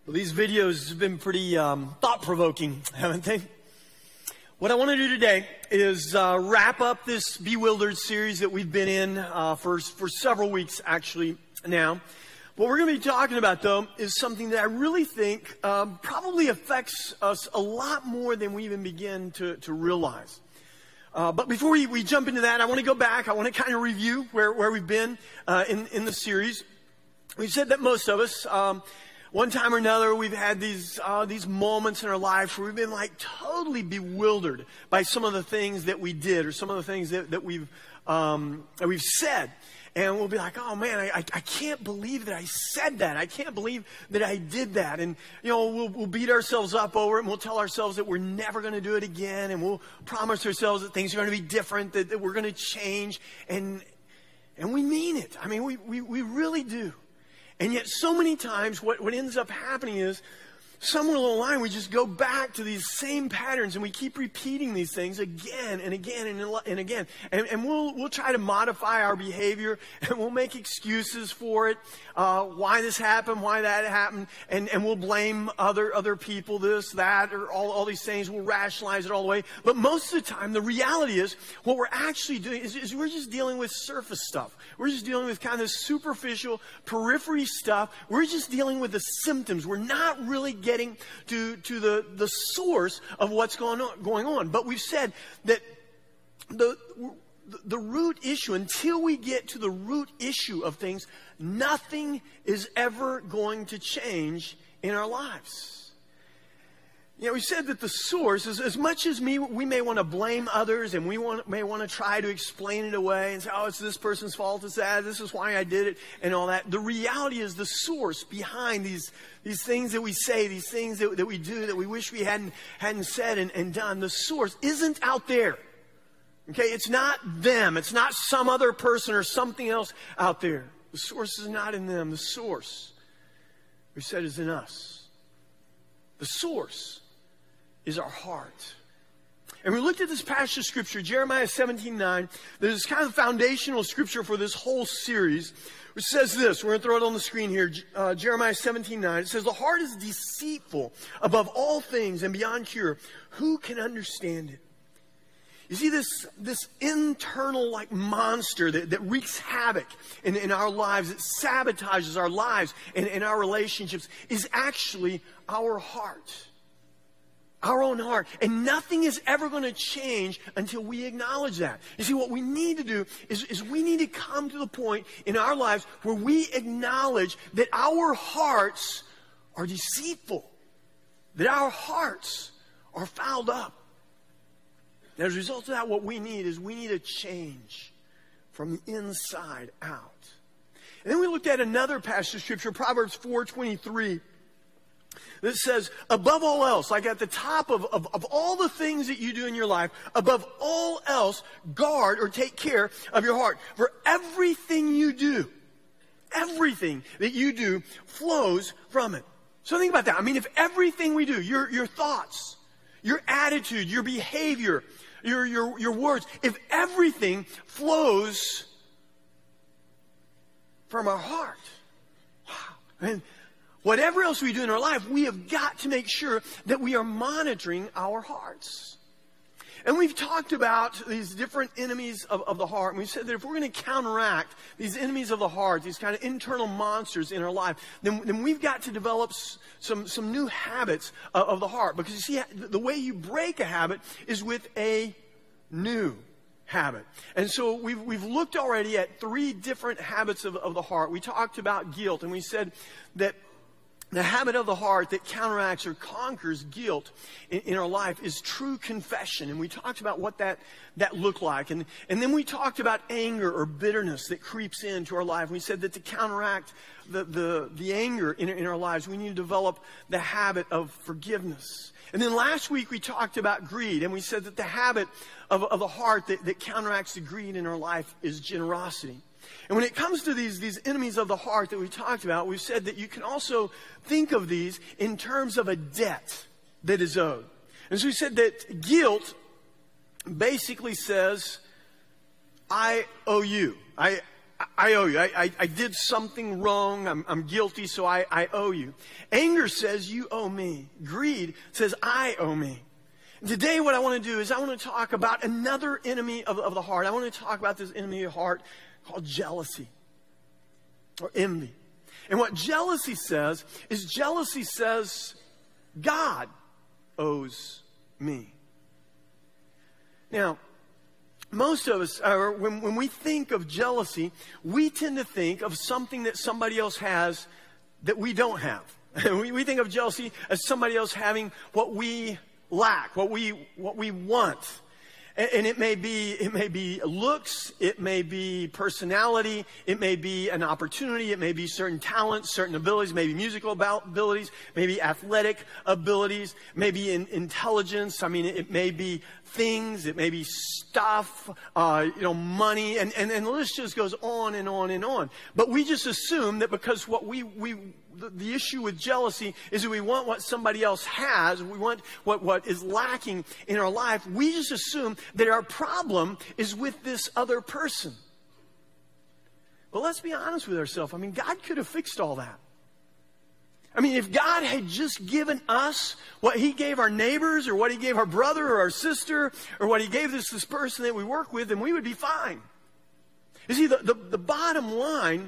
Well, these videos have been pretty thought-provoking, haven't they? What I want to do today is wrap up this Bewildered series that we've been in for several weeks, actually, now. What we're going to be talking about, though, is something that I really think probably affects us a lot more than we even begin to realize. But before we jump into that, I want to go back. I want to kind of review where we've been in the series. We've said that most of us, one time or another, we've had these moments in our life where we've been like totally bewildered by some of the things that we did or some of the things that we've said. And we'll be like, oh man, I can't believe that I said that. I can't believe that I did that. And, you know, we'll beat ourselves up over it, and we'll tell ourselves that we're never going to do it again. And we'll promise ourselves that things are going to be different, that we're going to change. And we mean it. I mean, we really do. And yet so many times what ends up happening is somewhere along the line we just go back to these same patterns and we keep repeating these things again and again and again. And we'll try to modify our behavior and we'll make excuses for it, why this happened, why that happened, and we'll blame other people, this, that, or all these things. We'll rationalize it all the way. But most of the time the reality is what we're actually doing is we're just dealing with surface stuff. We're just dealing with kind of this superficial periphery stuff. We're just dealing with the symptoms. We're not really getting to the source of what's going on. But we've said that the root issue, until we get to the root issue of things, nothing is ever going to change in our lives. You know, we said that the source is, as much as we may want to blame others and may want to try to explain it away and say, oh, it's this person's fault, it's that, this is why I did it, and all that. The reality is the source behind these things that we say, these things that we do that we wish we hadn't said and done. The source isn't out there. Okay, it's not them. It's not some other person or something else out there. The source is not in them. The source, we said, is in us. The source is our heart. And we looked at this passage of scripture, Jeremiah 17:9. There's kind of foundational scripture for this whole series, which says this. We're going to throw it on the screen here. Jeremiah 17:9. It says, the heart is deceitful above all things and beyond cure. Who can understand it? You see, this internal like monster that wreaks havoc in our lives, that sabotages our lives and our relationships, is actually our heart. Our own heart. And nothing is ever going to change until we acknowledge that. You see, what we need to do is we need to come to the point in our lives where we acknowledge that our hearts are deceitful, that our hearts are fouled up. And as a result of that, what we need is we need a change from the inside out. And then we looked at another passage of scripture, Proverbs 4:23. That says, above all else, like at the top of all the things that you do in your life, above all else, guard or take care of your heart. For everything that you do flows from it. So think about that. I mean, if everything we do, your thoughts, your attitude, your behavior, your words, if everything flows from our heart, wow. And whatever else we do in our life, we have got to make sure that we are monitoring our hearts. And we've talked about these different enemies of the heart. And we said that if we're going to counteract these enemies of the heart, these kind of internal monsters in our life, then we've got to develop some new habits of the heart. Because you see, the way you break a habit is with a new habit. And so we've looked already at 3 different habits of the heart. We talked about guilt, and we said that the habit of the heart that counteracts or conquers guilt in our life is true confession. And we talked about what that looked like. And then we talked about anger or bitterness that creeps into our life. We said that to counteract the anger in our lives, we need to develop the habit of forgiveness. And then last week we talked about greed. And we said that the habit of the heart that counteracts the greed in our life is generosity. And when it comes to these enemies of the heart that we talked about, we've said that you can also think of these in terms of a debt that is owed. And so we said that guilt basically says, I owe you. owe you. I did something wrong. I'm guilty, so I owe you. Anger says you owe me. Greed says I owe me. And today what I want to do is I want to talk about another enemy of the heart. I want to talk about this enemy of the heart called jealousy or envy. And what jealousy says is God owes me. Now, most of us, when we think of jealousy, we tend to think of something that somebody else has that we don't have. We think of jealousy as somebody else having what we lack, what we want. And it may be looks, it may be personality, it may be an opportunity, it may be certain talents, certain abilities, maybe musical abilities, maybe athletic abilities, maybe intelligence. I mean, it may be things, it may be stuff, money, and the list just goes on and on and on. But we just assume that because what the issue with jealousy is that we want what somebody else has, we want what is lacking in our life, we just assume that our problem is with this other person. But let's be honest with ourselves. I mean, God could have fixed all that. I mean, if God had just given us what He gave our neighbors or what He gave our brother or our sister or what He gave this person that we work with, then we would be fine. You see, the bottom line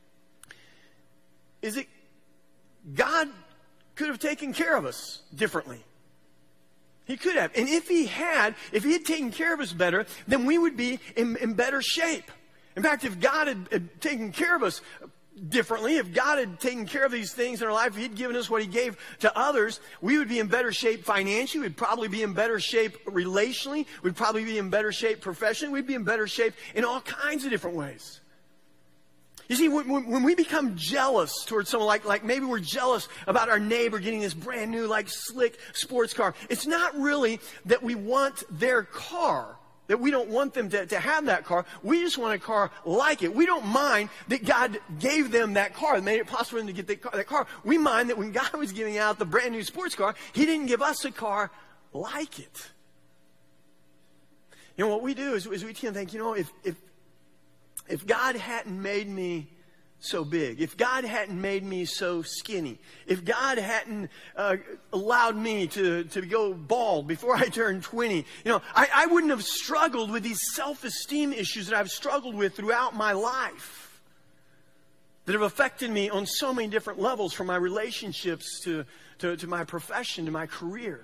is that God could have taken care of us differently. He could have. And if He had taken care of us better, then we would be in better shape. In fact, if God had taken care of us differently, if God had taken care of these things in our life, if He'd given us what He gave to others, we would be in better shape financially. We'd probably be in better shape relationally. We'd probably be in better shape professionally. We'd be in better shape in all kinds of different ways. You see, when we become jealous towards someone, like maybe we're jealous about our neighbor getting this brand new, slick sports car, it's not really that we want their car, that we don't want them to have that car. We just want a car like it. We don't mind that God gave them that car and made it possible for them to get that car. We mind that when God was giving out the brand new sports car, He didn't give us a car like it. You know, what we do is we tend to think, if God hadn't made me so big, if God hadn't made me so skinny, if God hadn't allowed me to go bald before I turned 20, I wouldn't have struggled with these self-esteem issues that I've struggled with throughout my life that have affected me on so many different levels, from my relationships to my profession, to my career.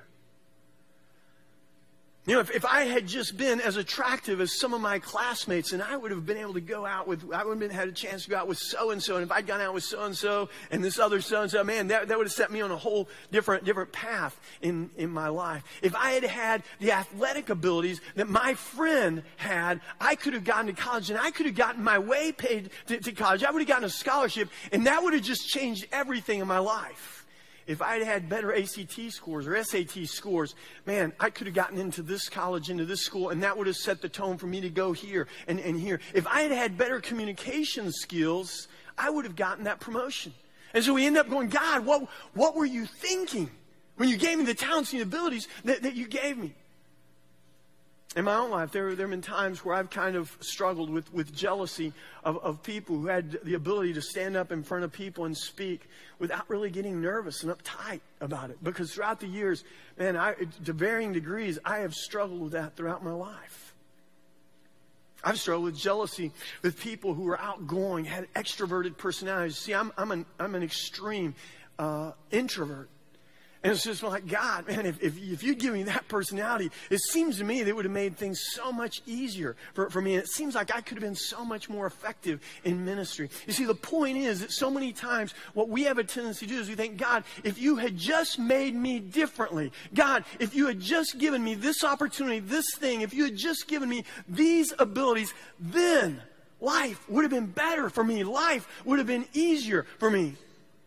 If I had just been as attractive as some of my classmates, and I would have been able to go out with, I would have had a chance to go out with so-and-so, and if I'd gone out with so-and-so and this other so-and-so, man, that would have set me on a whole different path in my life. If I had the athletic abilities that my friend had, I could have gotten to college, and I could have gotten my way paid to college. I would have gotten a scholarship, and that would have just changed everything in my life. If I had better ACT scores or SAT scores, man, I could have gotten into this college, into this school, and that would have set the tone for me to go here and here. If I had better communication skills, I would have gotten that promotion. And so we end up going, God, what were you thinking when you gave me the talents and abilities that you gave me? In my own life, there have been times where I've kind of struggled with jealousy of people who had the ability to stand up in front of people and speak without really getting nervous and uptight about it. Because throughout the years, man, to varying degrees, I have struggled with that throughout my life. I've struggled with jealousy with people who are outgoing, had extroverted personalities. See, I'm an extreme introvert. And it's just like, God, man, if you'd give me that personality, it seems to me that it would have made things so much easier for me. And it seems like I could have been so much more effective in ministry. You see, the point is that so many times what we have a tendency to do is we think, God, if you had just made me differently, God, if you had just given me this opportunity, this thing, if you had just given me these abilities, then life would have been better for me. Life would have been easier for me.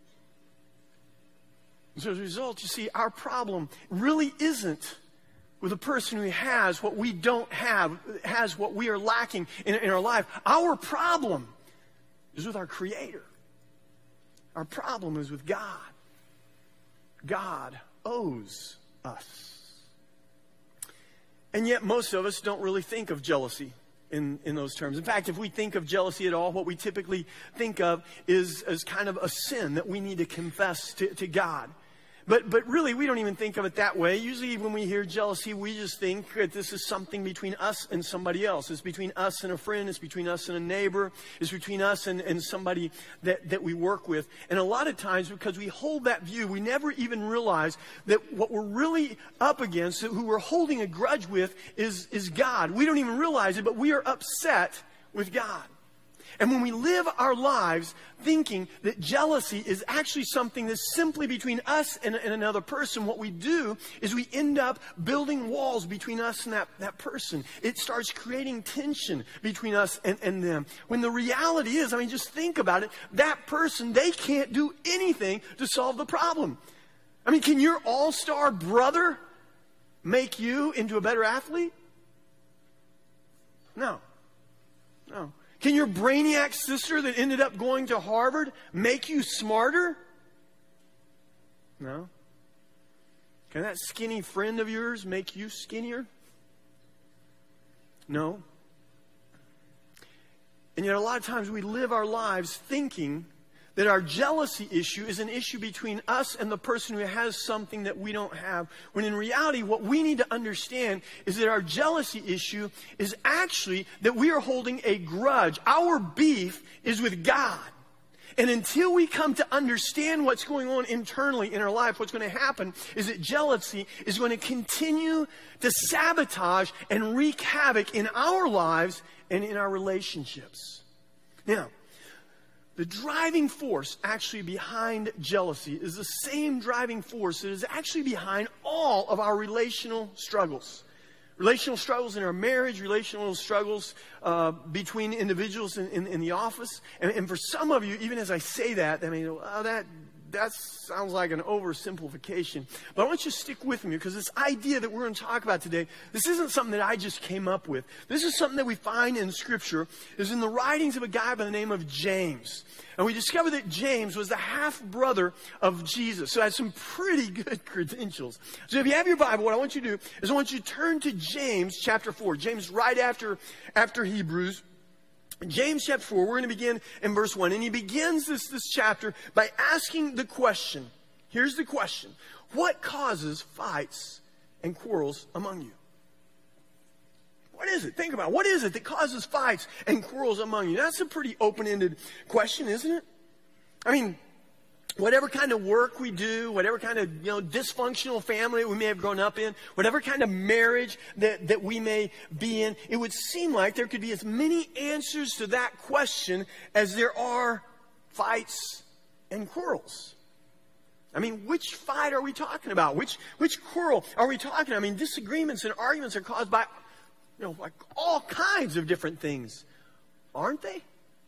So as a result, you see, our problem really isn't with a person who has what we don't have, has what we are lacking in our life. Our problem is with our Creator. Our problem is with God. God owes us. And yet most of us don't really think of jealousy in those terms. In fact, if we think of jealousy at all, what we typically think of is as kind of a sin that we need to confess to God. But really, we don't even think of it that way. Usually when we hear jealousy, we just think that this is something between us and somebody else. It's between us and a friend. It's between us and a neighbor. It's between us and somebody that we work with. And a lot of times, because we hold that view, we never even realize that what we're really up against, who we're holding a grudge with, is God. We don't even realize it, but we are upset with God. And when we live our lives thinking that jealousy is actually something that's simply between us and another person, what we do is we end up building walls between us and that person. It starts creating tension between us and them. When the reality is, just think about it, that person, they can't do anything to solve the problem. Can your all-star brother make you into a better athlete? No. Can your brainiac sister that ended up going to Harvard make you smarter? No. Can that skinny friend of yours make you skinnier? No. And yet a lot of times we live our lives thinking that our jealousy issue is an issue between us and the person who has something that we don't have. When in reality, what we need to understand is that our jealousy issue is actually that we are holding a grudge. Our beef is with God. And until we come to understand what's going on internally in our life, what's going to happen is that jealousy is going to continue to sabotage and wreak havoc in our lives and in our relationships. Now, the driving force actually behind jealousy is the same driving force that is actually behind all of our relational struggles. Relational struggles in our marriage, relational struggles between individuals in the office. And for some of you, even as I say that, that sounds like an oversimplification. But I want you to stick with me because this idea that we're going to talk about today, this isn't something that I just came up with. This is something that we find in Scripture. Is in the writings of a guy by the name of James. And we discover that James was the half-brother of Jesus. So has some pretty good credentials. So if you have your Bible, what I want you to do is I want you to turn to James chapter 4. James right after Hebrews. James chapter 4, we're going to begin in verse 1. And he begins this chapter by asking the question. Here's the question. What causes fights and quarrels among you? What is it? Think about it. What is it that causes fights and quarrels among you? That's a pretty open-ended question, isn't it? Whatever kind of work we do, whatever kind of dysfunctional family we may have grown up in, whatever kind of marriage that we may be in, it would seem like there could be as many answers to that question as there are fights and quarrels. Which fight are we talking about? Which quarrel are we talking about? Disagreements and arguments are caused by like all kinds of different things, aren't they?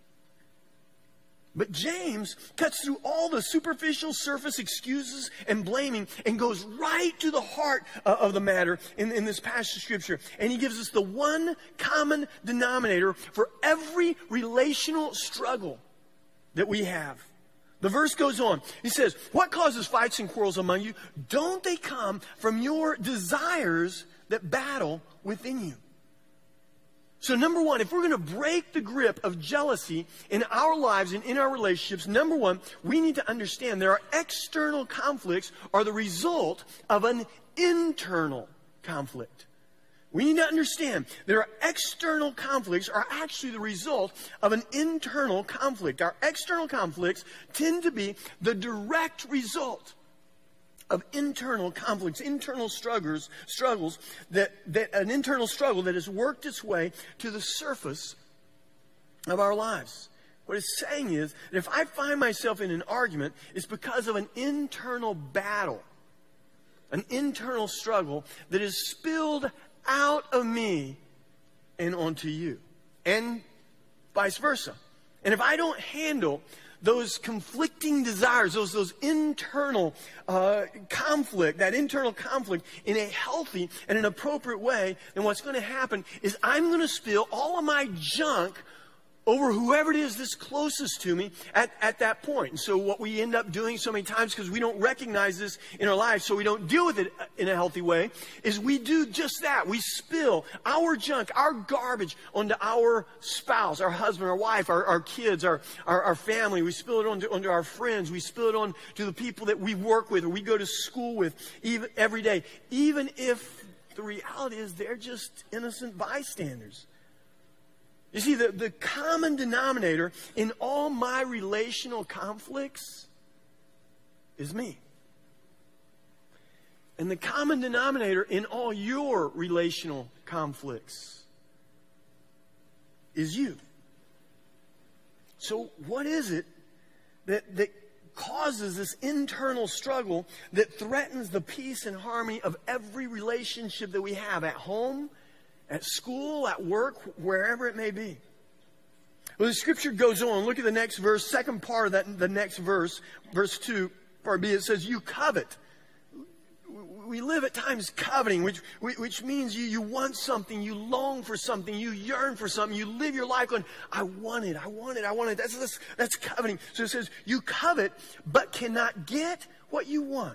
But James cuts through all the superficial surface excuses and blaming and goes right to the heart of the matter in this passage of Scripture. And he gives us the one common denominator for every relational struggle that we have. The verse goes on. He says, what causes fights and quarrels among you? Don't they come from your desires that battle within you? So number one, if we're going to break the grip of jealousy in our lives and in our relationships, number one, we need to understand there are external conflicts are the result of an internal conflict. We need to understand there are external conflicts are actually the result of an internal conflict. Our external conflicts tend to be the direct result of internal conflicts, internal struggles that an internal struggle that has worked its way to the surface of our lives. What it's saying is that if I find myself in an argument, it's because of an internal battle, an internal struggle that is spilled out of me and onto you, and vice versa. And if I don't handle those conflicting desires, those internal conflict, that internal conflict in a healthy and an appropriate way, then what's going to happen is I'm going to spill all of my junk over whoever it is that's closest to me at that point. And so what we end up doing so many times, because we don't recognize this in our lives, so we don't deal with it in a healthy way, is we do just that. We spill our junk, our garbage onto our spouse, our husband, our wife, our kids, our family. We spill it onto our friends. We spill it on to the people that we work with or we go to school with even every day, even if the reality is they're just innocent bystanders. You see, the common denominator in all my relational conflicts is me. And the common denominator in all your relational conflicts is you. So what is it that causes this internal struggle that threatens the peace and harmony of every relationship that we have at home, at school, at work, wherever it may be? Well, the scripture goes on. Look at the next verse, second part of the next verse, verse 2, part B. It says, you covet. We live at times coveting, which means you want something, you long for something, you yearn for something, you live your life going, I want it, I want it, I want it. That's coveting. So it says, you covet, but cannot get what you want.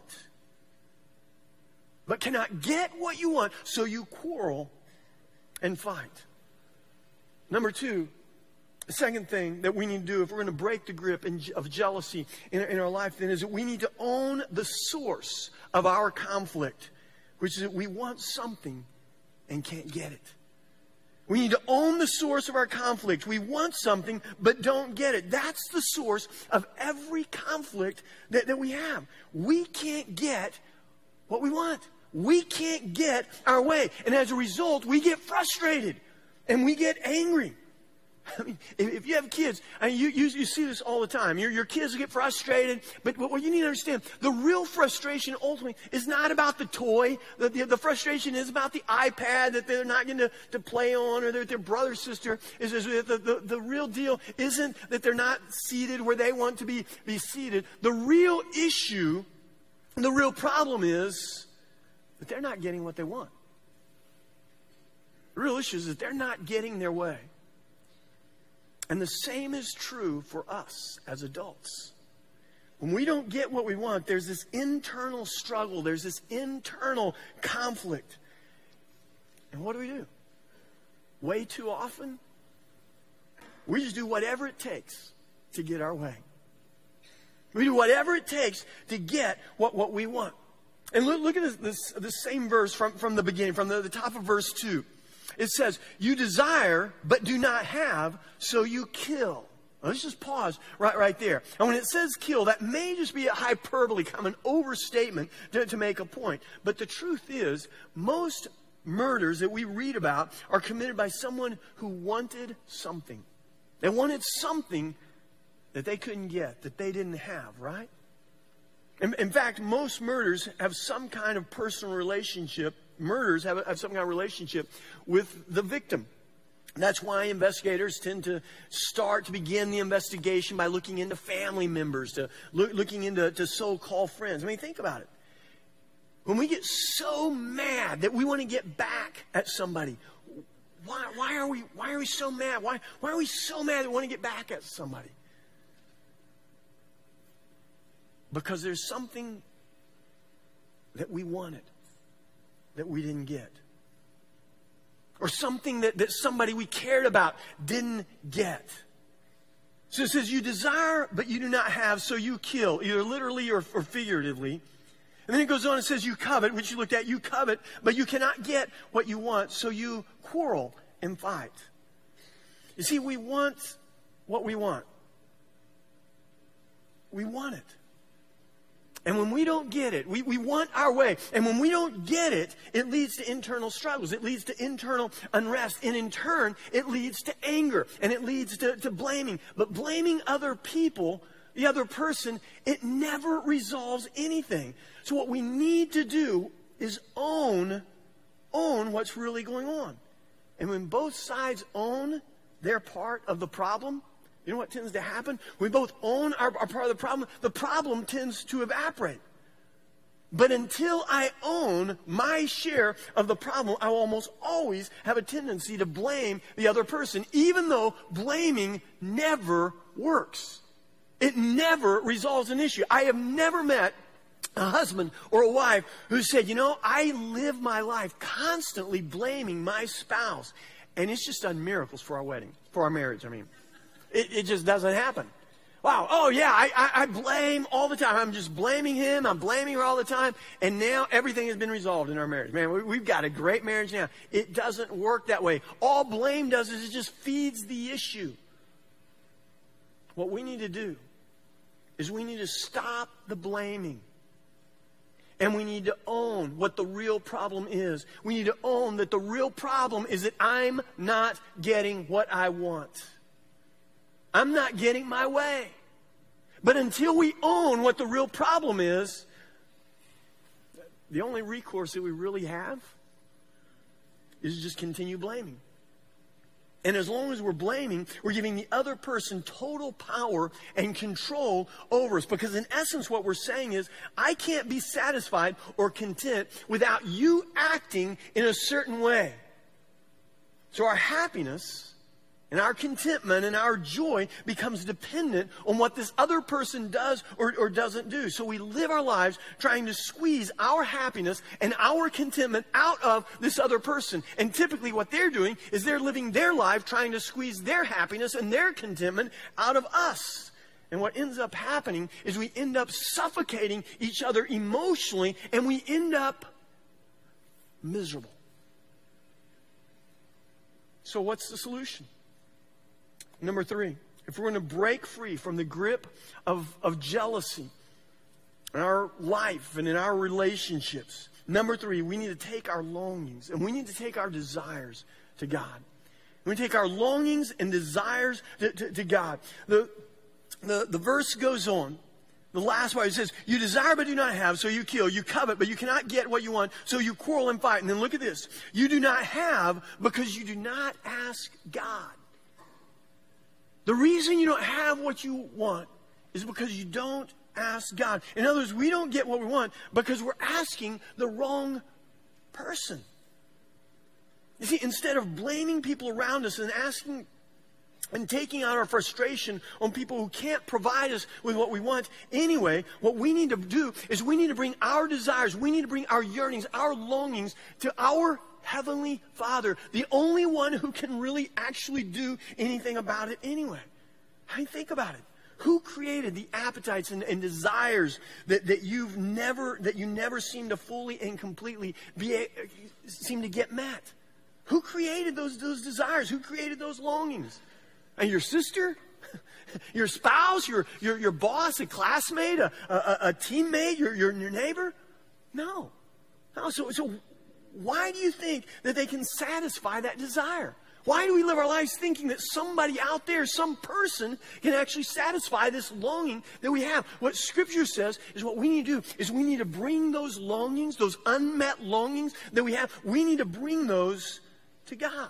But cannot get what you want, so you quarrel and fight. Number two, the second thing that we need to do if we're going to break the grip of jealousy in our life, then, is that we need to own the source of our conflict, which is that we want something and can't get it. We need to own the source of our conflict. We want something but don't get it. That's the source of every conflict that we have. We can't get what we want. We can't get our way. And as a result, we get frustrated and we get angry. I mean, if you have kids, I mean, you see this all the time. Your kids get frustrated, but what you need to understand, the real frustration ultimately is not about the toy. The frustration is about the iPad that they're not going to play on, or that their brother or sister is. The real deal isn't that they're not seated where they want to be seated. The real issue, the real problem is that they're not getting what they want. The real issue is that they're not getting their way. And the same is true for us as adults. When we don't get what we want, there's this internal struggle. There's this internal conflict. And what do? Way too often, we just do whatever it takes to get our way. We do whatever it takes to get what we want. And look at this same verse from the beginning, from the top of verse 2. It says, you desire but do not have, so you kill. Now, let's just pause right there. And when it says kill, that may just be a hyperbole, kind of an overstatement to make a point. But the truth is, most murders that we read about are committed by someone who wanted something. They wanted something that they couldn't get, that they didn't have, right? In fact, most murders have some kind of personal relationship. Murders have some kind of relationship with the victim. That's why investigators tend to begin the investigation by looking into family members, looking into so-called friends. I mean, think about it. When we get so mad that we want to get back at somebody, why are we so mad? Why are we so mad that we want to get back at somebody? Because there's something that we wanted that we didn't get. Or something that somebody we cared about didn't get. So it says, you desire, but you do not have, so you kill, either literally or figuratively. And then it goes on and says, you covet, which you looked at, you covet, but you cannot get what you want, so you quarrel and fight. You see, we want what we want. We want it. And when we don't get it, we want our way. And when we don't get it, it leads to internal struggles. It leads to internal unrest. And in turn, it leads to anger. And it leads to blaming. But blaming other people, the other person, it never resolves anything. So what we need to do is own what's really going on. And when both sides own their part of the problem, you know what tends to happen? We both own our part of the problem tends to evaporate. But until I own my share of the problem, I will almost always have a tendency to blame the other person, even though blaming never works. It never resolves an issue. I have never met a husband or a wife who said, I live my life constantly blaming my spouse. And it's just done miracles for our marriage. It just doesn't happen. Wow, oh yeah, I blame all the time. I'm just blaming him, I'm blaming her all the time, and now everything has been resolved in our marriage. Man, we've got a great marriage now. It doesn't work that way. All blame does is it just feeds the issue. What we need to do is we need to stop the blaming. And we need to own what the real problem is. We need to own that the real problem is that I'm not getting what I want. I'm not getting my way. But until we own what the real problem is, the only recourse that we really have is just continue blaming. And as long as we're blaming, we're giving the other person total power and control over us. Because in essence, what we're saying is, I can't be satisfied or content without you acting in a certain way. So our happiness and our contentment and our joy becomes dependent on what this other person does or doesn't do. So we live our lives trying to squeeze our happiness and our contentment out of this other person. And typically what they're doing is they're living their life trying to squeeze their happiness and their contentment out of us. And what ends up happening is we end up suffocating each other emotionally, and we end up miserable. So what's the solution? Number 3, if we're going to break free from the grip of jealousy in our life and in our relationships, number 3, we need to take our longings and we need to take our desires to God. We take our longings and desires to God. The verse goes on. The last part, it says, you desire but do not have, so you kill. You covet, but you cannot get what you want, so you quarrel and fight. And then look at this. You do not have because you do not ask God. The reason you don't have what you want is because you don't ask God. In other words, we don't get what we want because we're asking the wrong person. You see, instead of blaming people around us and asking and taking out our frustration on people who can't provide us with what we want anyway, what we need to do is we need to bring our desires, we need to bring our yearnings, our longings to our Heavenly Father, the only one who can really actually do anything about it anyway. I mean, think about it. Who created the appetites and desires that you never seem to fully and completely seem to get met? Who created those desires? Who created those longings? And your sister? Your spouse? Your boss? A classmate? A teammate? Your neighbor? No. So why do you think that they can satisfy that desire? Why do we live our lives thinking that somebody out there, some person, can actually satisfy this longing that we have? What Scripture says is what we need to do is we need to bring those longings, those unmet longings that we have, we need to bring those to God.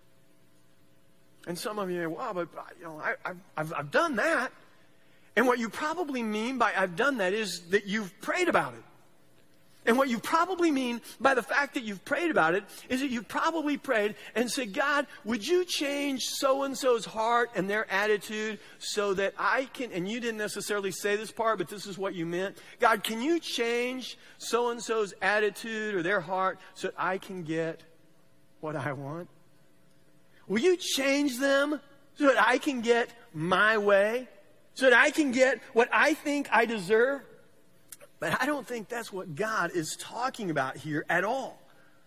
And some of you are, wow, but I've done that. And what you probably mean by I've done that is that you've prayed about it. And what you probably mean by the fact that you've prayed about it is that you've probably prayed and said, God, would you change so-and-so's heart and their attitude so that I can, and you didn't necessarily say this part, but this is what you meant. God, can you change so-and-so's attitude or their heart so that I can get what I want? Will you change them so that I can get my way? So that I can get what I think I deserve? But I don't think that's what God is talking about here at all.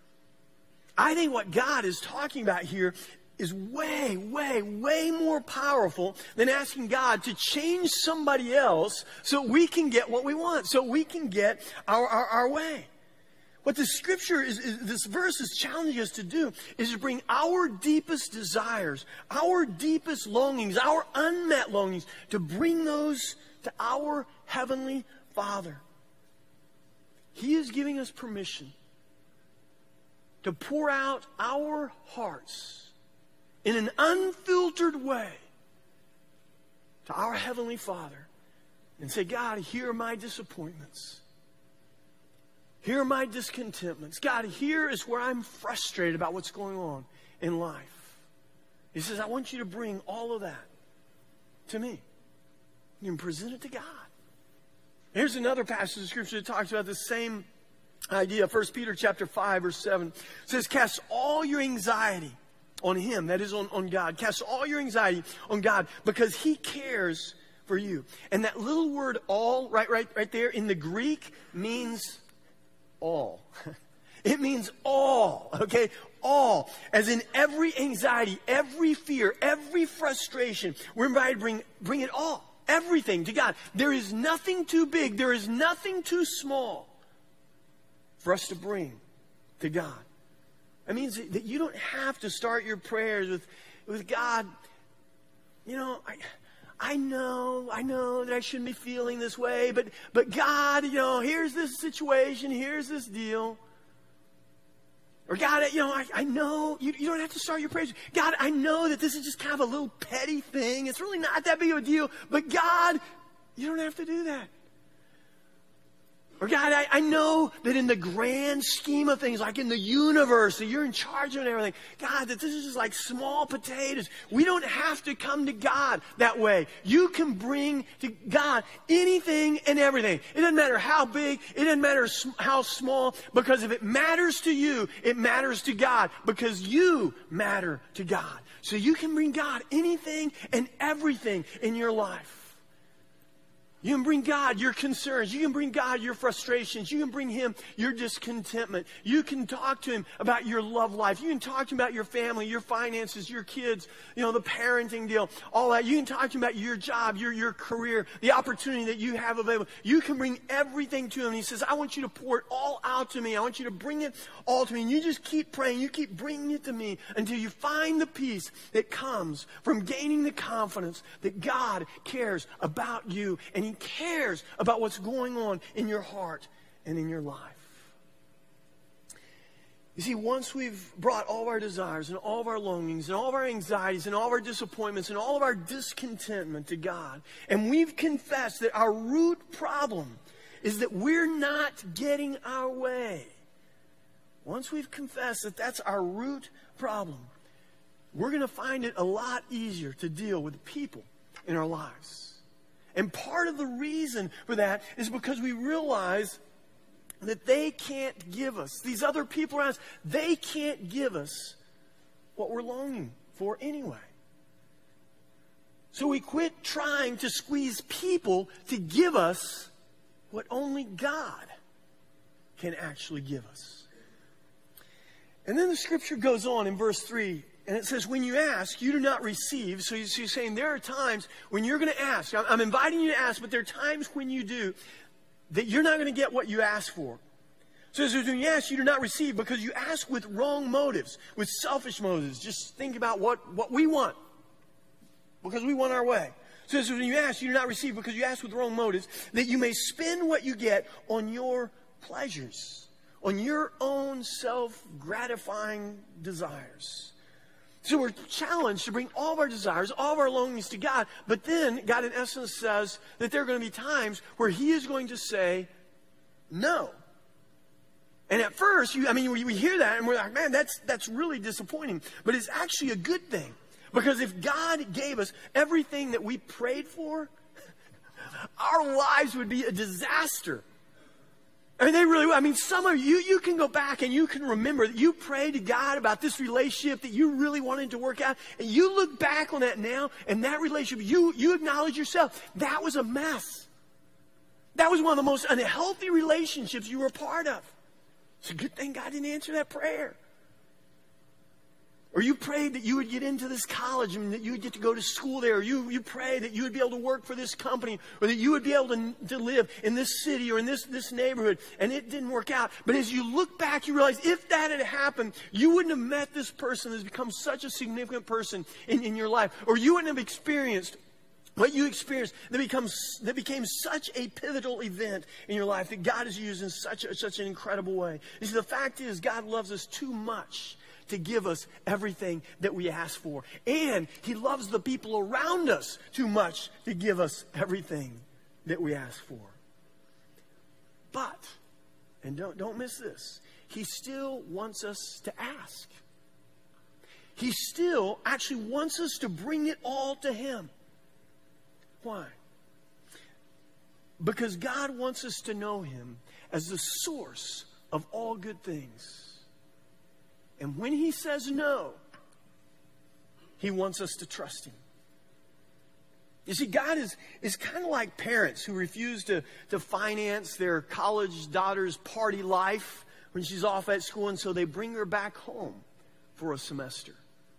I think what God is talking about here is way, way, way more powerful than asking God to change somebody else so we can get what we want, so we can get our way. What the Scripture this verse is challenging us to do is to bring our deepest desires, our deepest longings, our unmet longings, to bring those to our Heavenly Father. He is giving us permission to pour out our hearts in an unfiltered way to our Heavenly Father and say, God, here are my disappointments. here are my discontentments. God, here is where I'm frustrated about what's going on in life. He says, I want you to bring all of that to me. You can present it to God. Here's another passage of Scripture that talks about the same idea. 1 Peter chapter 5, verse 7. It says, cast all your anxiety on Him, that is on God. Cast all your anxiety on God because He cares for you. And that little word all, right there in the Greek means all. It means all, okay? All. As in every anxiety, every fear, every frustration, we're invited to bring it all. Everything to God. There is nothing too big. There is nothing too small for us to bring to God. That means that you don't have to start your prayers with God, you know, I know that I shouldn't be feeling this way, but God, you know, here's this situation, here's this deal. Or God, you know, I know, you don't have to start your prayers. God, I know that this is just kind of a little petty thing. It's really not that big of a deal. But God, you don't have to do that. Or God, I know that in the grand scheme of things, like in the universe, that you're in charge of everything. God, that this is just like small potatoes. We don't have to come to God that way. You can bring to God anything and everything. It doesn't matter how big. It doesn't matter how small. Because if it matters to you, it matters to God. Because you matter to God. So you can bring God anything and everything in your life. You can bring God your concerns. You can bring God your frustrations. You can bring Him your discontentment. You can talk to Him about your love life. You can talk to Him about your family, your finances, your kids, you know, the parenting deal, all that. You can talk to Him about your job, your career, the opportunity that you have available. You can bring everything to Him. He says, I want you to pour it all out to me. I want you to bring it all to me. And you just keep praying. You keep bringing it to me until you find the peace that comes from gaining the confidence that God cares about you and He cares about what's going on in your heart and in your life. You see, once we've brought all of our desires and all of our longings and all of our anxieties and all of our disappointments and all of our discontentment to God, and we've confessed that our root problem is that we're not getting our way. Once we've confessed that that's our root problem, we're going to find it a lot easier to deal with the people in our lives. And part of the reason for that is because we realize that they can't give us, these other people around us, they can't give us what we're longing for anyway. So we quit trying to squeeze people to give us what only God can actually give us. And then the scripture goes on in verse 3. And it says, when you ask, you do not receive. So he's saying there are times when you're going to ask. I'm inviting you to ask, but there are times when you do that you're not going to get what you ask for. So it says, when you ask, you do not receive because you ask with wrong motives, with selfish motives. Just think about what we want because we want our way. So it says, when you ask, you do not receive because you ask with wrong motives, that you may spend what you get on your pleasures, on your own self-gratifying desires. So we're challenged to bring all of our desires, all of our longings to God. But then God in essence says that there are going to be times where He is going to say no. And at first, we hear that and we're like, man, that's really disappointing. But it's actually a good thing. Because if God gave us everything that we prayed for, our lives would be a disaster. Some of you can go back and you can remember that you prayed to God about this relationship that you really wanted to work out. And you look back on that now, and that relationship, you acknowledge yourself, that was a mess. That was one of the most unhealthy relationships you were a part of. It's a good thing God didn't answer that prayer. Or you prayed that you would get into this college and that you would get to go to school there. Or you prayed that you would be able to work for this company. Or that you would be able to live in this city or in this neighborhood. And it didn't work out. But as you look back, you realize if that had happened, you wouldn't have met this person that's become such a significant person in your life. Or you wouldn't have experienced what you experienced that became such a pivotal event in your life that God has used in such an incredible way. You see, the fact is, God loves us too much to give us everything that we ask for. And He loves the people around us too much to give us everything that we ask for. But And don't miss this. He still wants us to ask. He still actually wants us to bring it all to Him. Why? Because God wants us to know Him as the source of all good things. And when He says no, He wants us to trust Him. You see, God is kind of like parents who refuse to finance their college daughter's party life when she's off at school, and so they bring her back home for a semester.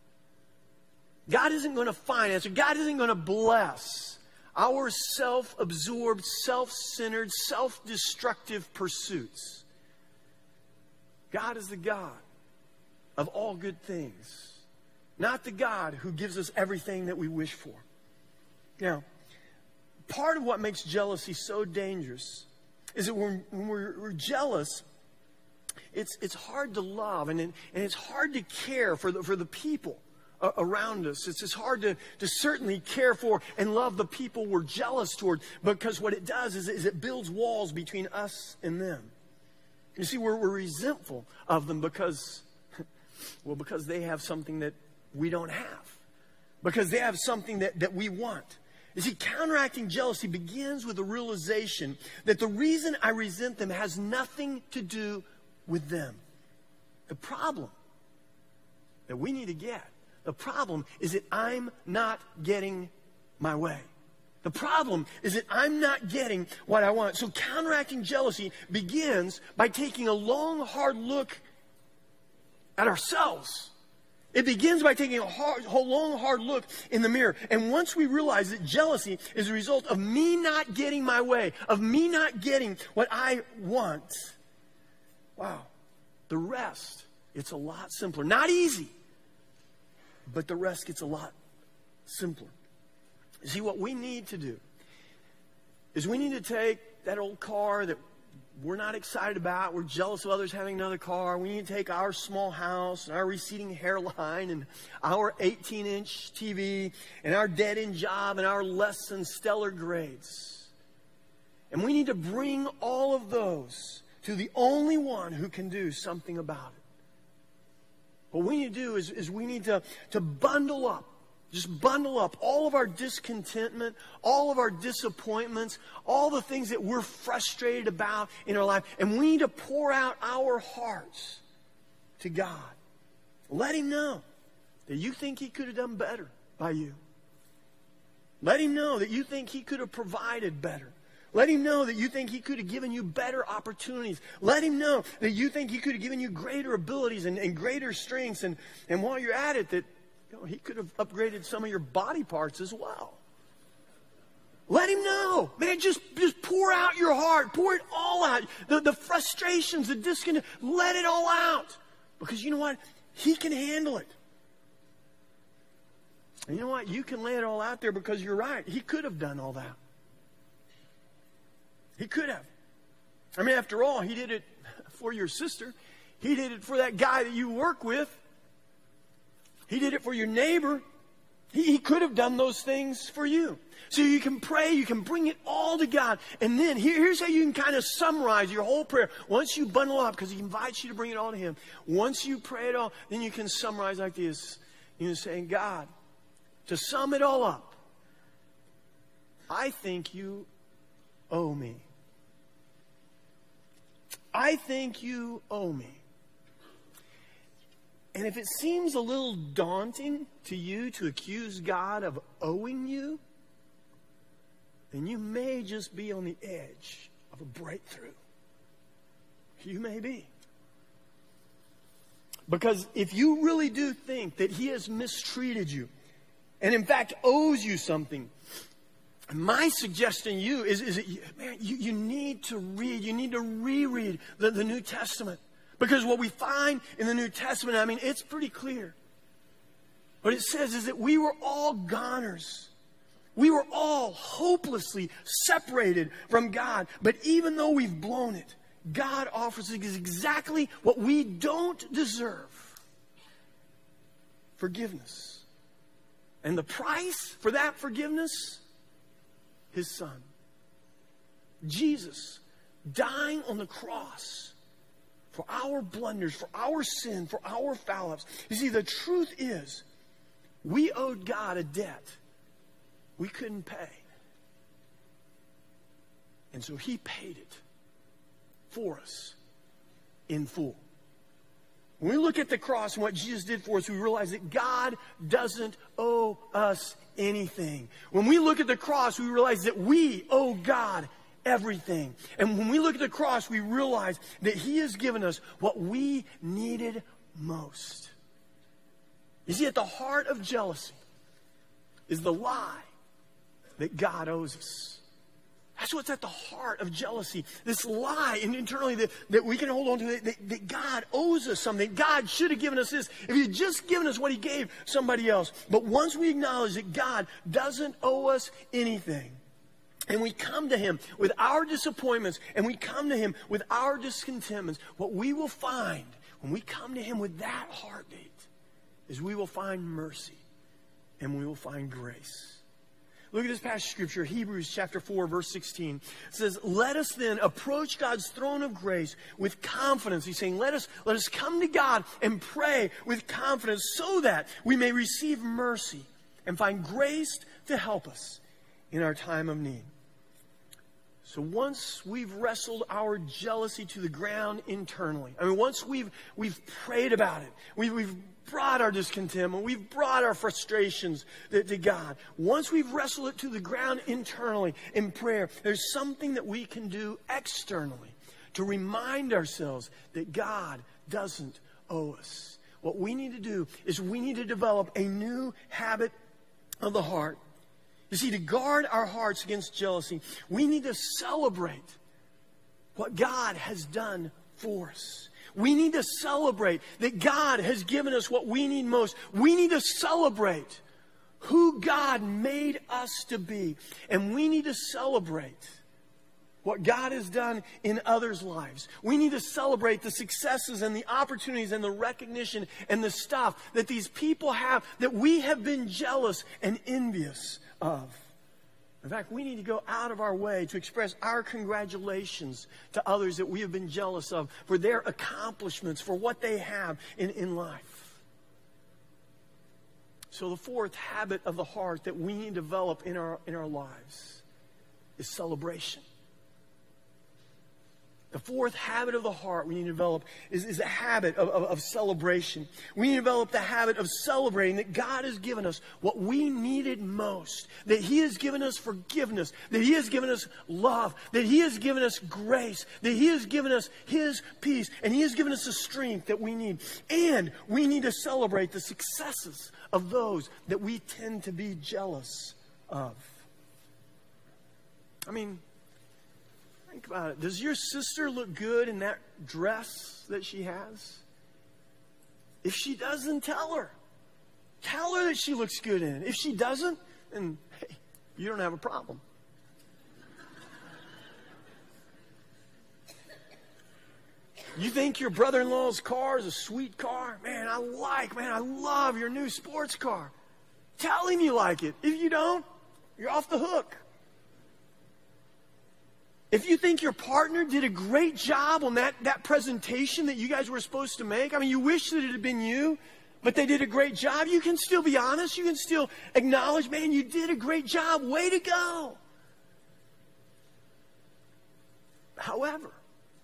God isn't going to finance, or God isn't going to bless our self-absorbed, self-centered, self-destructive pursuits. God is the God of all good things, not the God who gives us everything that we wish for. Now, part of what makes jealousy so dangerous is that when we're jealous, it's hard to love, and it's hard to care for the people around us. It's hard to certainly care for and love the people we're jealous toward, because what it does is it builds walls between us and them. You see, we're resentful of them because they have something that we don't have, because they have something that we want. You see, counteracting jealousy begins with the realization that the reason I resent them has nothing to do with them. The problem that we need to get, the problem is that I'm not getting my way. The problem is that I'm not getting what I want. So counteracting jealousy begins by taking a long, hard look at ourselves. It begins by taking a long, hard look in the mirror. And once we realize that jealousy is a result of me not getting my way, of me not getting what I want, wow, the rest, it's a lot simpler. Not easy, but the rest gets a lot simpler. You see, what we need to do is we need to take that old car that we're not excited about, we're jealous of others having another car. We need to take our small house and our receding hairline and our 18-inch TV and our dead-end job and our less than stellar grades. And we need to bring all of those to the only one who can do something about it. What we need to do is we need to bundle up. Just bundle up all of our discontentment, all of our disappointments, all the things that we're frustrated about in our life. And we need to pour out our hearts to God. Let Him know that you think He could have done better by you. Let Him know that you think He could have provided better. Let Him know that you think He could have given you better opportunities. Let Him know that you think He could have given you greater abilities and greater strengths. And while you're at it, that He could have upgraded some of your body parts as well. Let Him know. Man, just pour out your heart. Pour it all out. The frustrations, the discontent. Let it all out. Because you know what? He can handle it. And you know what? You can lay it all out there because you're right. He could have done all that. He could have. I mean, after all, He did it for your sister. He did it for that guy that you work with. He did it for your neighbor. He could have done those things for you. So you can pray, you can bring it all to God. And then here's how you can kind of summarize your whole prayer. Once you bundle up, because He invites you to bring it all to Him. Once you pray it all, then you can summarize like this. You know, saying, God, to sum it all up, I think You owe me. I think You owe me. And if it seems a little daunting to you to accuse God of owing you, then you may just be on the edge of a breakthrough. You may be. Because if you really do think that He has mistreated you, and in fact owes you something, my suggestion to you is that you need to read, you need to reread the New Testament. Because what we find in the New Testament, I mean, it's pretty clear. What it says is that we were all goners. We were all hopelessly separated from God. But even though we've blown it, God offers us exactly what we don't deserve. Forgiveness. And the price for that forgiveness, His Son. Jesus dying on the cross for our blunders, for our sin, for our foul-ups. You see, the truth is, we owed God a debt we couldn't pay. And so he paid it for us in full. When we look at the cross and what Jesus did for us, we realize that God doesn't owe us anything. When we look at the cross, we realize that we owe God everything. And when we look at the cross, we realize that he has given us what we needed most. You see, at the heart of jealousy is the lie that God owes us. That's what's at the heart of jealousy. This lie internally that we can hold on to, that God owes us something. God should have given us this. If he had just given us what he gave somebody else. But once we acknowledge that God doesn't owe us anything, and we come to him with our disappointments, and we come to him with our discontentments, what we will find when we come to him with that heartbeat is we will find mercy and we will find grace. Look at this passage of Scripture, Hebrews chapter 4, verse 16. It says, let us then approach God's throne of grace with confidence. He's saying, let us come to God and pray with confidence so that we may receive mercy and find grace to help us in our time of need. So once we've wrestled our jealousy to the ground internally, once we've prayed about it, we've brought our discontentment, we've brought our frustrations to God. Once we've wrestled it to the ground internally in prayer, there's something that we can do externally to remind ourselves that God doesn't owe us. What we need to do is we need to develop a new habit of the heart. You see, to guard our hearts against jealousy, we need to celebrate what God has done for us. We need to celebrate that God has given us what we need most. We need to celebrate who God made us to be. And we need to celebrate what God has done in others' lives. We need to celebrate the successes and the opportunities and the recognition and the stuff that these people have that we have been jealous and envious of. In fact, we need to go out of our way to express our congratulations to others that we have been jealous of for their accomplishments, for what they have in life. So the fourth habit of the heart that we need to develop in our lives is celebration. The fourth habit of the heart we need to develop is a habit of celebration. We need to develop the habit of celebrating that God has given us what we needed most. That he has given us forgiveness. That he has given us love. That he has given us grace. That he has given us his peace. And he has given us the strength that we need. And we need to celebrate the successes of those that we tend to be jealous of. Think about it. Does your sister look good in that dress that she has? If she doesn't, tell her. Tell her that she looks good in it. If she doesn't, then hey, you don't have a problem. You think your brother-in-law's car is a sweet car? Man, I love your new sports car. Tell him you like it. If you don't, you're off the hook. If you think your partner did a great job on that presentation that you guys were supposed to make, you wish that it had been you, but they did a great job, you can still be honest. You can still acknowledge, man, you did a great job. Way to go. However,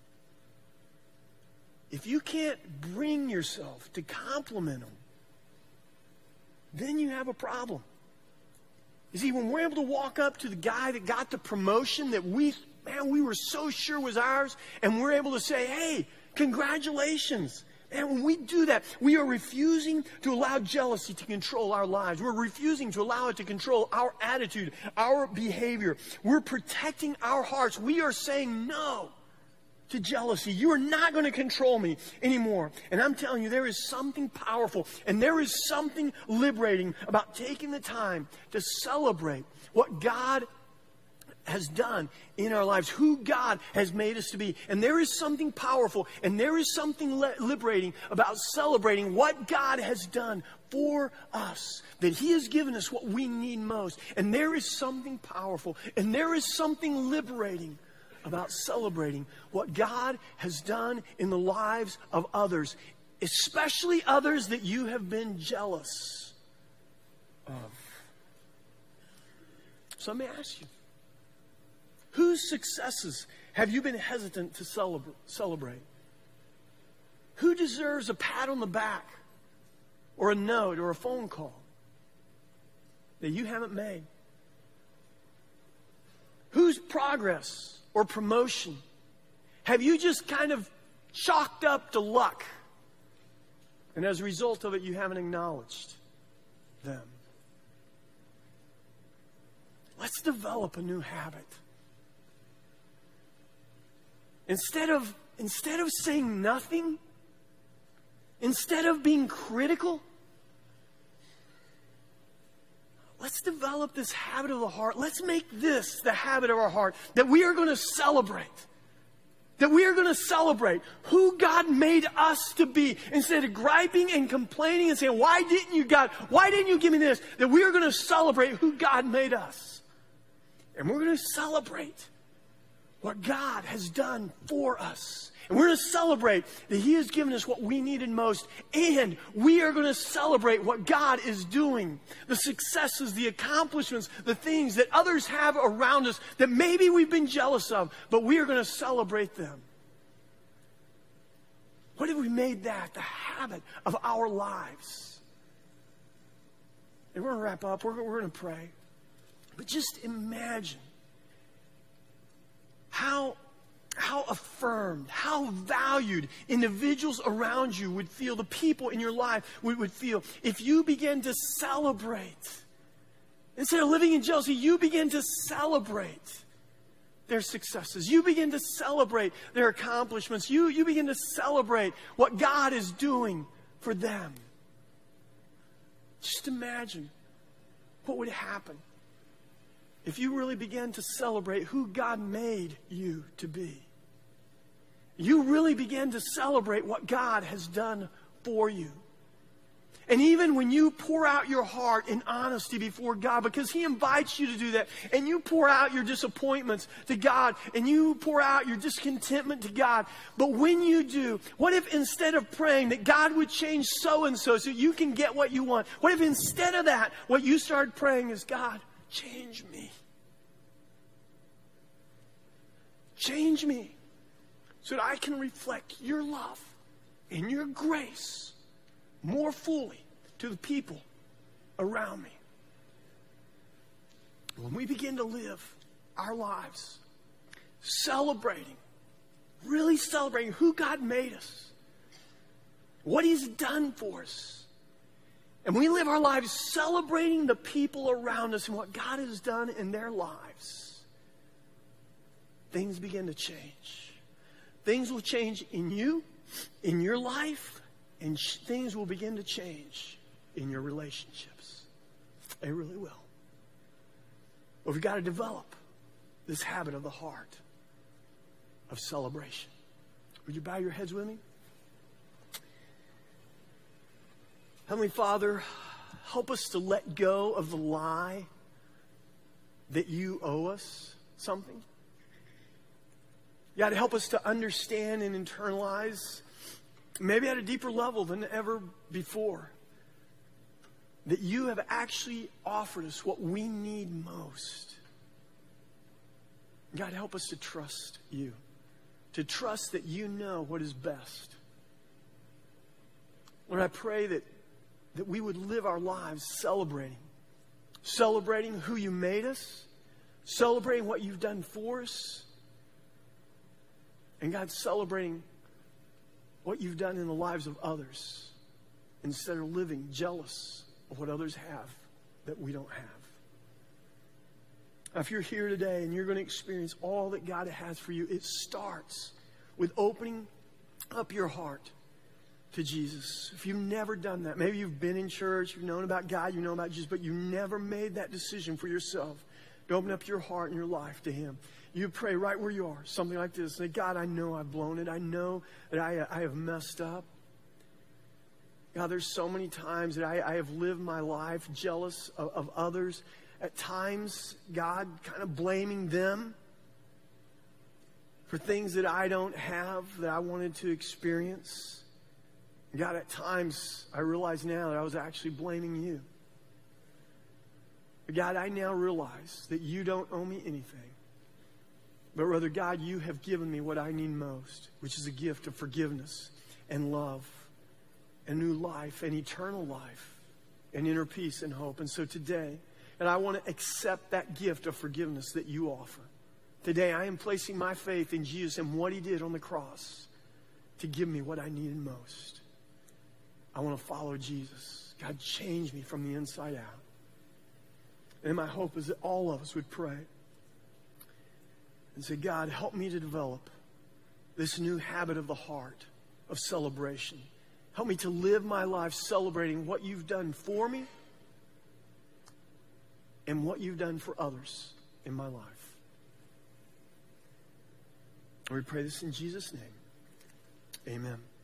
if you can't bring yourself to compliment them, then you have a problem. You see, when we're able to walk up to the guy that got the promotion that we were so sure was ours, and we're able to say, hey, congratulations. And when we do that, we are refusing to allow jealousy to control our lives. We're refusing to allow it to control our attitude, our behavior. We're protecting our hearts. We are saying no to jealousy. You are not going to control me anymore. And I'm telling you, there is something powerful and there is something liberating about taking the time to celebrate what God has done in our lives, who God has made us to be. And there is something powerful and there is something liberating about celebrating what God has done for us, that he has given us what we need most. And there is something powerful and there is something liberating about celebrating what God has done in the lives of others, especially others that you have been jealous of. So let me ask you, whose successes have you been hesitant to celebrate? Who deserves a pat on the back or a note or a phone call that you haven't made? Whose progress or promotion have you just kind of chalked up to luck? And as a result of it, you haven't acknowledged them. Let's develop a new habit. Instead of saying nothing, instead of being critical, let's develop this habit of the heart. Let's make this the habit of our heart, that we are going to celebrate. That we are going to celebrate who God made us to be. Instead of griping and complaining and saying, why didn't you, God? Why didn't you give me this? That we are going to celebrate who God made us. And we're going to celebrate what God has done for us. And we're going to celebrate that He has given us what we needed most. And we are going to celebrate what God is doing. The successes, the accomplishments, the things that others have around us that maybe we've been jealous of, but we are going to celebrate them. What if we made that the habit of our lives? And we're going to wrap up. We're going to pray. But just imagine how affirmed, how valued individuals around you would feel, the people in your life would feel, if you begin to celebrate. Instead of living in jealousy, you begin to celebrate their successes. You begin to celebrate their accomplishments. You begin to celebrate what God is doing for them. Just imagine what would happen if you really began to celebrate who God made you to be. You really begin to celebrate what God has done for you. And even when you pour out your heart in honesty before God, because He invites you to do that, and you pour out your disappointments to God, and you pour out your discontentment to God, but when you do, what if instead of praying that God would change so-and-so so you can get what you want, what if instead of that, what you started praying is, God, change me. Change me so that I can reflect your love and your grace more fully to the people around me. When we begin to live our lives celebrating, really celebrating who God made us, what He's done for us, and we live our lives celebrating the people around us and what God has done in their lives, things begin to change. Things will change in you, in your life, and things will begin to change in your relationships. They really will. But we've got to develop this habit of the heart of celebration. Would you bow your heads with me? Heavenly Father, help us to let go of the lie that you owe us something. God, help us to understand and internalize, maybe at a deeper level than ever before, that you have actually offered us what we need most. God, help us to trust you, to trust that you know what is best. Lord, I pray that we would live our lives celebrating who you made us, celebrating what you've done for us, and God, celebrating what you've done in the lives of others instead of living jealous of what others have that we don't have. Now, if you're here today and you're going to experience all that God has for you, it starts with opening up your heart to Jesus. If you've never done that, maybe you've been in church, you've known about God, you know about Jesus, but you never made that decision for yourself to open up your heart and your life to Him. You pray right where you are, something like this. Say, God, I know I've blown it. I know that I have messed up. God, there's so many times that I have lived my life jealous of others. At times, God, kind of blaming them. for things that I don't have, that I wanted to experience. God, at times, I realize now that I was actually blaming you. But God, I now realize that you don't owe me anything. But rather, God, you have given me what I need most, which is a gift of forgiveness and love and new life and eternal life and inner peace and hope. And so today, and I want to accept that gift of forgiveness that you offer. Today, I am placing my faith in Jesus and what he did on the cross to give me what I needed most. I want to follow Jesus. God, change me from the inside out. And my hope is that all of us would pray and say, God, help me to develop this new habit of the heart of celebration. Help me to live my life celebrating what you've done for me and what you've done for others in my life. We pray this in Jesus' name. Amen.